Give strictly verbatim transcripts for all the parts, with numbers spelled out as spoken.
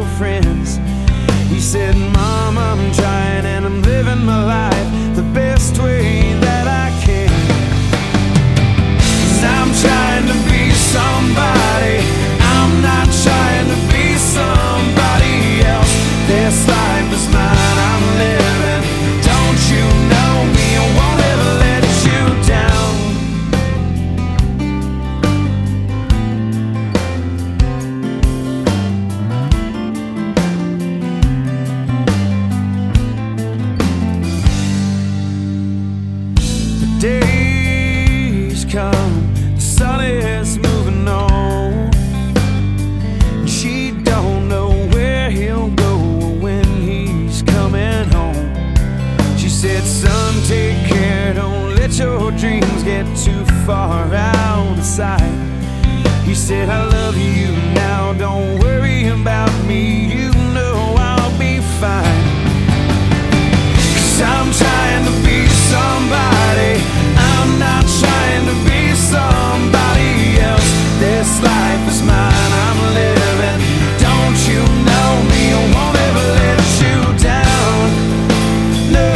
friends. He said, Mom, I'm trying and I'm living my life the best way that I can. 'Cause I'm trying to be somebody, I'm not trying to be somebody else. This life is mine, I'm living. Don't you know me, I won't ever let you down. The days come, the sun is moving on. She don't know where he'll go or when he's coming home. She said, son, take care, don't let your dreams get too far out of sight. He said, I love you now, don't worry about me, you know I'll be fine. 'Cause I'm trying to be somebody, I'm not trying to be somebody else. This life is mine, I'm living. Don't you know me, I won't ever let you down. No,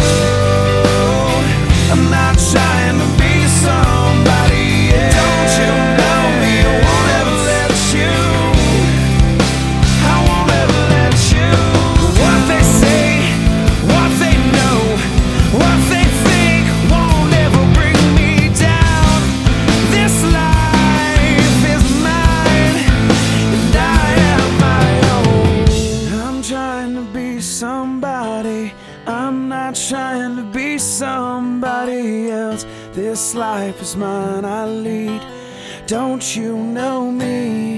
I'm not trying to be somebody else. Don't you know me, I won't ever let you. I won't ever let you. What they say, what they know, what they think won't ever bring me down. This life is mine, and I am my own. I'm trying to be somebody, I'm not trying to be somebody else. This life is mine, I lead. Don't you know me?